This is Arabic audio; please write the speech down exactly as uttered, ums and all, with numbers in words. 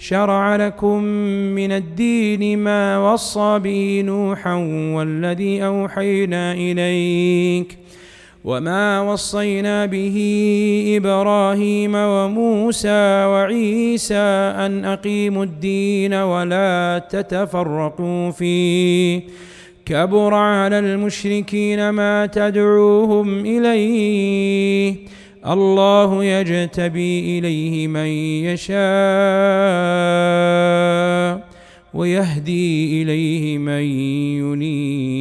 شرع لكم من الدين ما وصى به نوحا والذي أوحينا إليك وما وصينا به إبراهيم وموسى وعيسى أن أقيموا الدين ولا تتفرقوا فيه كبر على المشركين ما تدعوهم إليه الله يجتبي إليه من يشاء ويهدي إليه من ينيب.